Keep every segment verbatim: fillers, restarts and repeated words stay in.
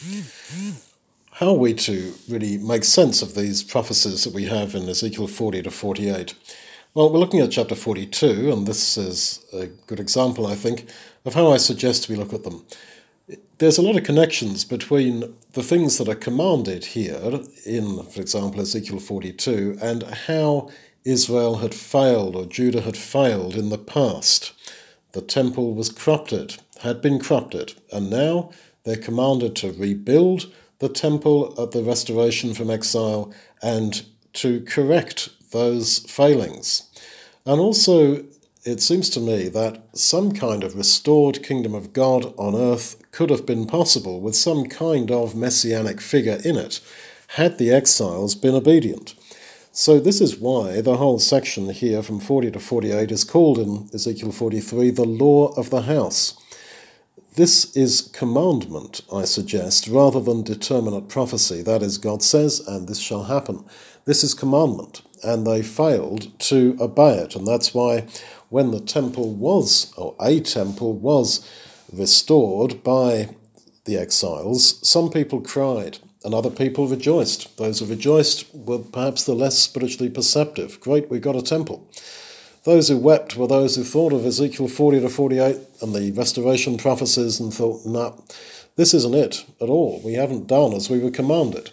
How are we to really make sense of these prophecies that we have in Ezekiel forty to forty-eight? Well, we're looking at chapter forty-two, and this is a good example, I think, of how I suggest we look at them. There's a lot of connections between the things that are commanded here in, for example, Ezekiel forty-two, and how Israel had failed, or Judah had failed in the past. The temple was corrupted, had been corrupted, and now they're commanded to rebuild the temple at the restoration from exile and to correct those failings. And also, it seems to me that some kind of restored kingdom of God on earth could have been possible with some kind of messianic figure in it, had the exiles been obedient. So this is why the whole section here from forty to forty-eight is called in Ezekiel forty-three the law of the house. This is commandment, I suggest, rather than determinate prophecy. That is, God says, and this shall happen. This is commandment, and they failed to obey it. And that's why when the temple was, or a temple was restored by the exiles, some people cried and other people rejoiced. Those who rejoiced were perhaps the less spiritually perceptive. Great, we got a temple. Those who wept were those who thought of Ezekiel forty to forty-eight and the restoration prophecies and thought, nah, this isn't it at all. We haven't done as we were commanded.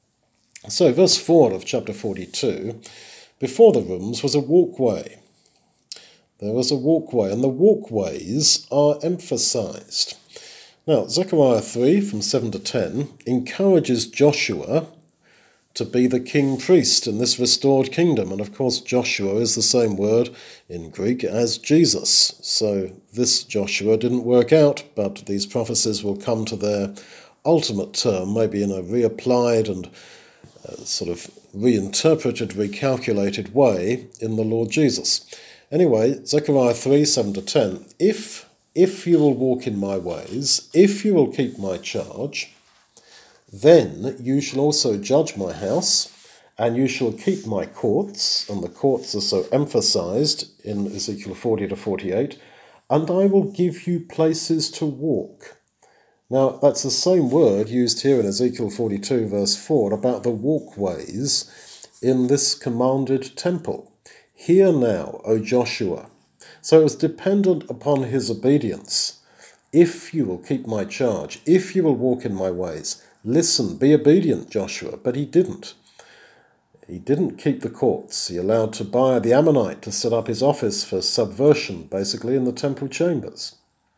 So verse four of chapter forty-two, before the rooms was a walkway. There was a walkway, and the walkways are emphasized. Now, Zechariah three, from seven to ten, encourages Joshua to be the king priest in this restored kingdom. And of course, Joshua is the same word in Greek as Jesus. So this Joshua didn't work out, but these prophecies will come to their ultimate term, maybe in a reapplied and uh, sort of reinterpreted, recalculated way in the Lord Jesus. Anyway, Zechariah three, seven to ten, if, if you will walk in my ways, if you will keep my charge, then you shall also judge my house, and you shall keep my courts, and the courts are so emphasized in Ezekiel forty to forty-eight, and I will give you places to walk. Now, that's the same word used here in Ezekiel forty-two, verse four, about the walkways in this commanded temple. Hear now, O Joshua. So it was dependent upon his obedience. If you will keep my charge, if you will walk in my ways, listen, be obedient, Joshua. But he didn't. He didn't keep the courts. He allowed Tobiah the Ammonite to set up his office for subversion, basically, in the temple chambers.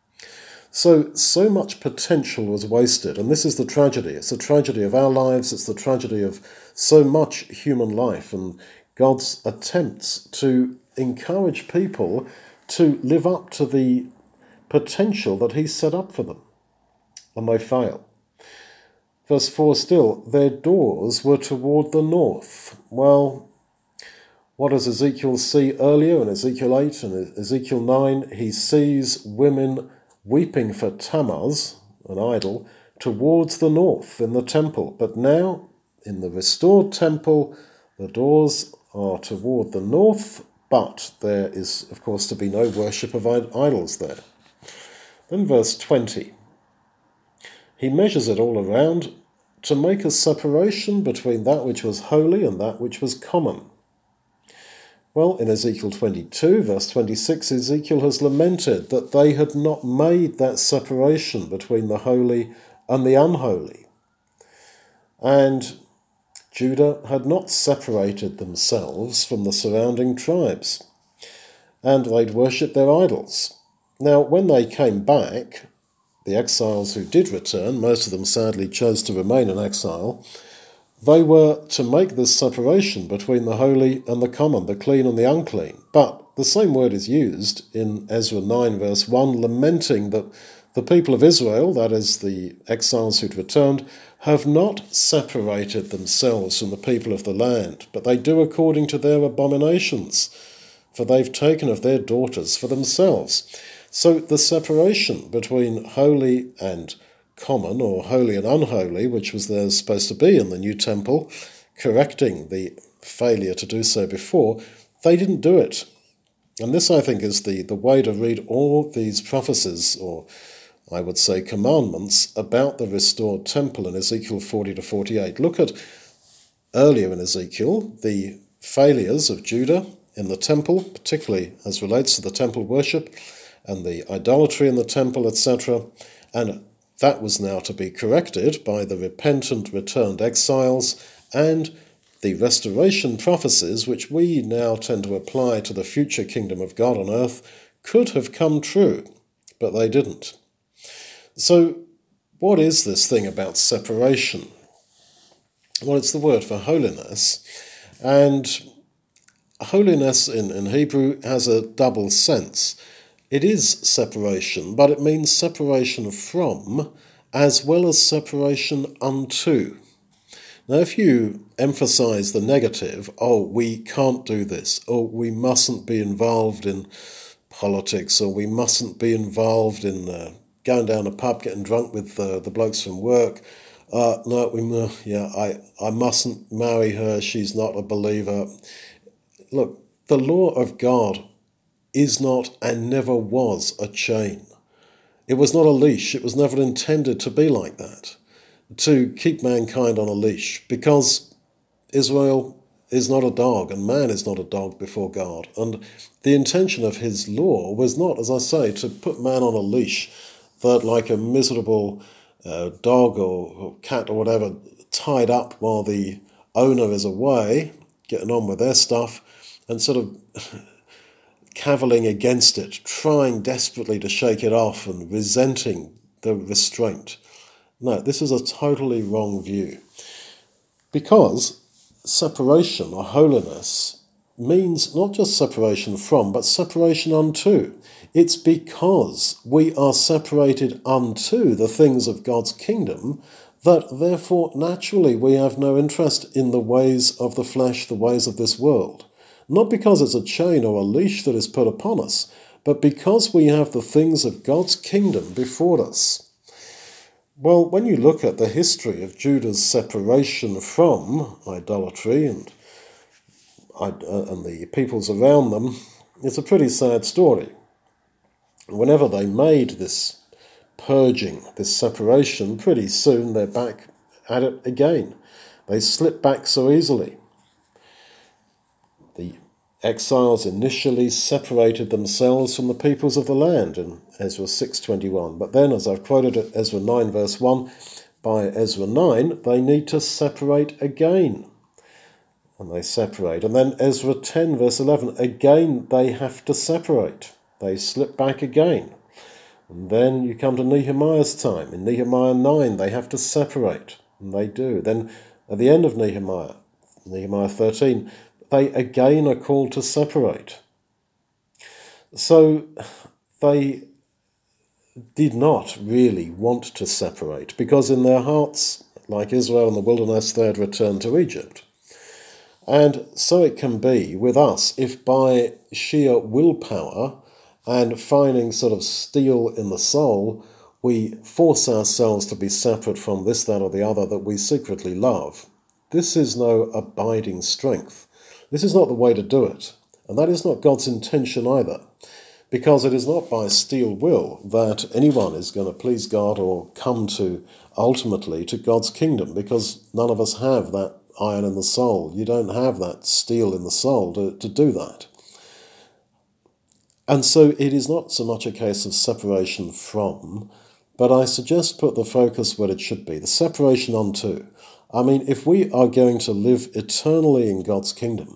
So, so much potential was wasted, and this is the tragedy. It's the tragedy of our lives, it's the tragedy of so much human life, and God's attempts to encourage people to live up to the potential that he set up for them, and they fail. Verse four still, their doors were toward the north. Well, what does Ezekiel see earlier in Ezekiel eight and Ezekiel nine? He sees women weeping for Tammuz, an idol, towards the north in the temple. But now, in the restored temple, the doors are toward the north, but there is, of course, to be no worship of idols there. Then verse twenty. He measures it all around to make a separation between that which was holy and that which was common. Well, in Ezekiel twenty-two, verse twenty-six, Ezekiel has lamented that they had not made that separation between the holy and the unholy. And Judah had not separated themselves from the surrounding tribes, and they'd worshipped their idols. Now, when they came back, the exiles who did return, most of them sadly chose to remain in exile, they were to make this separation between the holy and the common, the clean and the unclean. But the same word is used in Ezra nine, verse one, lamenting that the people of Israel, that is, the exiles who'd returned, have not separated themselves from the people of the land, but they do according to their abominations, for they've taken of their daughters for themselves. So the separation between holy and common, or holy and unholy, which was there supposed to be in the new temple, correcting the failure to do so before, they didn't do it. And this, I think, is the, the way to read all these prophecies, or I would say, commandments about the restored temple in Ezekiel forty to forty-eight. Look at earlier in Ezekiel, the failures of Judah in the temple, particularly as relates to the temple worship and the idolatry in the temple, et cetera. And that was now to be corrected by the repentant returned exiles and the restoration prophecies, which we now tend to apply to the future kingdom of God on earth, could have come true, but they didn't. So what is this thing about separation? Well, it's the word for holiness, and holiness in, in Hebrew has a double sense. It is separation, but it means separation from as well as separation unto. Now, if you emphasize the negative, oh, we can't do this, or we mustn't be involved in politics, or we mustn't be involved in uh, going down a pub, getting drunk with uh, the blokes from work, uh, no, we, uh, yeah, I, I mustn't marry her, she's not a believer. Look, the law of God is not and never was a chain. It was not a leash. It was never intended to be like that, to keep mankind on a leash, because Israel is not a dog and man is not a dog before God. And the intention of his law was not, as I say, to put man on a leash that like a miserable uh, dog or, or cat or whatever, tied up while the owner is away, getting on with their stuff, and sort of cavilling against it, trying desperately to shake it off and resenting the restraint. No, this is a totally wrong view. Because separation or holiness means not just separation from, but separation unto. It's because we are separated unto the things of God's kingdom that therefore naturally we have no interest in the ways of the flesh, the ways of this world. Not because it's a chain or a leash that is put upon us, but because we have the things of God's kingdom before us. Well, when you look at the history of Judah's separation from idolatry and, and the peoples around them, it's a pretty sad story. Whenever they made this purging, this separation, pretty soon they're back at it again. They slip back so easily. The exiles initially separated themselves from the peoples of the land in Ezra six twenty-one. But then, as I've quoted at Ezra nine verse one, by Ezra nine, they need to separate again. And they separate. And then Ezra ten verse eleven, again they have to separate. They slip back again. And then you come to Nehemiah's time. In Nehemiah nine, they have to separate. And they do. Then at the end of Nehemiah, Nehemiah thirteen, they again are called to separate. So they did not really want to separate, because in their hearts, like Israel in the wilderness, they had returned to Egypt. And so it can be with us, if by sheer willpower and finding sort of steel in the soul, we force ourselves to be separate from this, that, or the other that we secretly love. This is no abiding strength. This is not the way to do it, and that is not God's intention either, because it is not by steel will that anyone is going to please God or come to, ultimately, to God's kingdom, because none of us have that iron in the soul. You don't have that steel in the soul to, to do that. And so it is not so much a case of separation from, but I suggest put the focus where it should be, the separation unto. I mean, if we are going to live eternally in God's kingdom,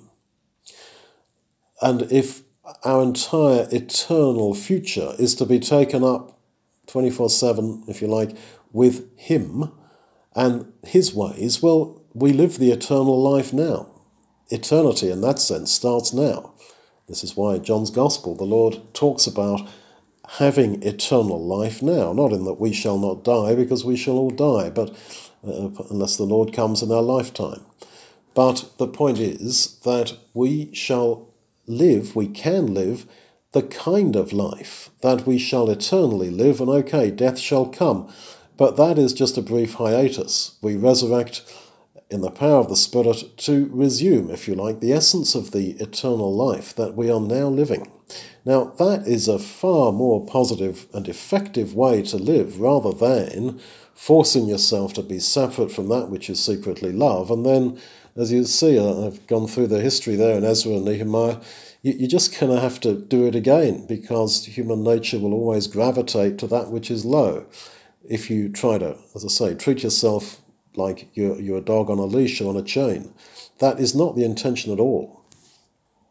and if our entire eternal future is to be taken up twenty-four seven, if you like, with Him and His ways, well, we live the eternal life now. Eternity, in that sense, starts now. This is why John's Gospel, the Lord talks about having eternal life now, not in that we shall not die, because we shall all die, but uh, unless the Lord comes in our lifetime. But the point is that we shall live, we can live, the kind of life that we shall eternally live, and okay, death shall come, but that is just a brief hiatus. We resurrect in the power of the Spirit to resume, if you like, the essence of the eternal life that we are now living. Now, that is a far more positive and effective way to live rather than forcing yourself to be separate from that which you secretly love. And then, as you see, I've gone through the history there in Ezra and Nehemiah, you, you just kind of have to do it again, because human nature will always gravitate to that which is low. If you try to, as I say, treat yourself like you're, you're a dog on a leash or on a chain, that is not the intention at all.